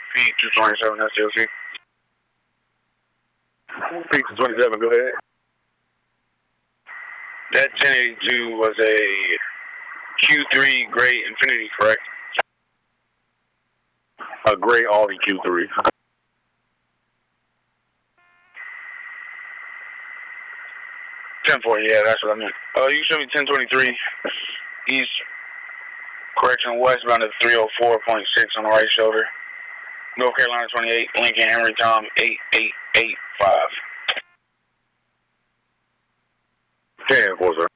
P227, that's DLC. P227, go ahead. That 1082 was a Q3 gray Infiniti, correct? A gray Audi Q3. 1040, yeah, that's what I meant. You should be 1023 east, correction westbound at 304.6 on the right shoulder. North Carolina 28, Lincoln Henry Tom 8885. 10, of course, sir.